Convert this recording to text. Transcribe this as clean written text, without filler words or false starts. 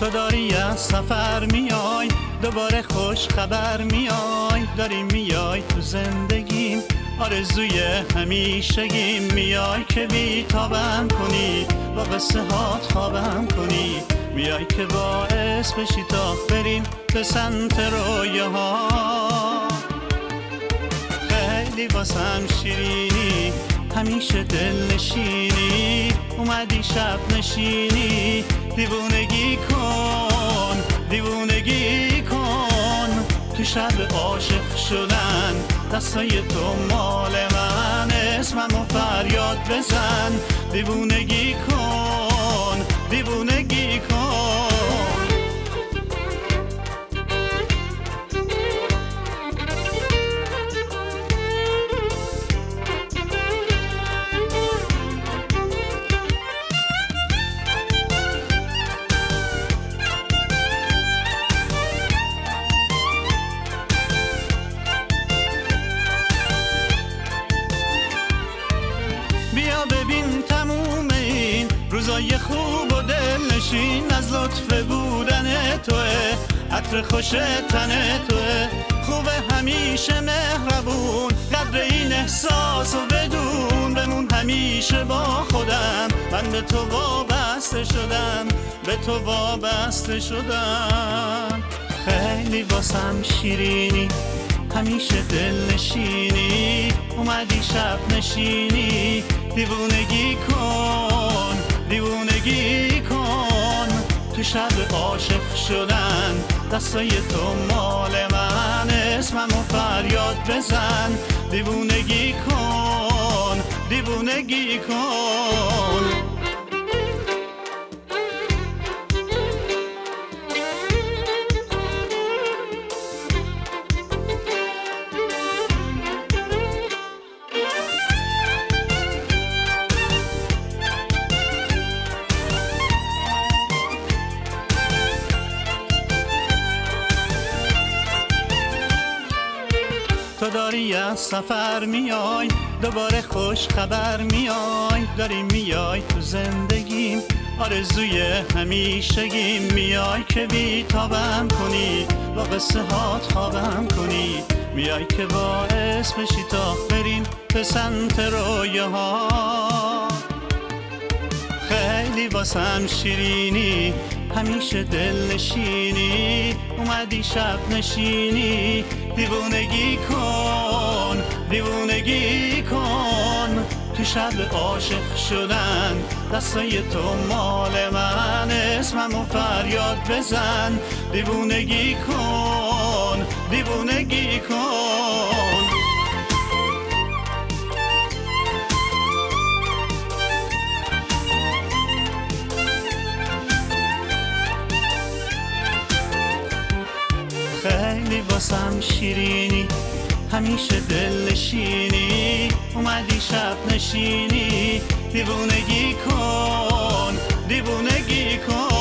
تو داری از سفر میای، دوباره خوش خبر میای، داری میای تو زندگیم، آرزوی همیشگیم. میای که بی تابم کنی، با قصه هات خوابم کنی، میای که باعث بشی تا بریم به سمت رویاها. خیلی واسم شیرینی، همیشه دل نشینی، اومدی شب نشینی، دیوونگی کن، دیوونگی کن. تو شب عاشق شدن دستای تو مال من، اسممو فریاد بزن، دیوونگی کن، دیوونگی کن. بیا ببین تموم این روزای خوب و دل نشین، از لطف بودن توه، عطر خوش تن توه، خوبه همیشه مهربون، قدر این احساس و بدون، بمون همیشه با خودم، من به تو وابسته شدم، به تو وابسته شدم. خیلی واسم شیرینی، همیشه دل نشینی، اومدی شب نشینی، دیوونگی کن، دیوونگی کن. تو شب عاشق شدن دستای تو مال من، اسممو فریاد بزن، دیوونگی کن، دیوونگی کن. تو داری از سفر میای، دوباره خوش خبر میای، داری میای تو زندگیم، آرزوی همیشگیم. میای که بی تابم کنی، با قصه هات خوابم کنی، میای که باعث بشی تا بریم به سمت رویاها. خیلی واسم شیرینی، همیشه دل نشینی، اومدی شب نشینی، دیوونگی کن، دیوونگی کن. تو شب عاشق شدن دستای تو مال من، اسممو فریاد بزن، دیوونگی کن، دیوونگی کن. خیلی واسم شیرینی، همیشه دل نشینی، اومدی شب نشینی، دیوونگی کن، دیوونگی کن.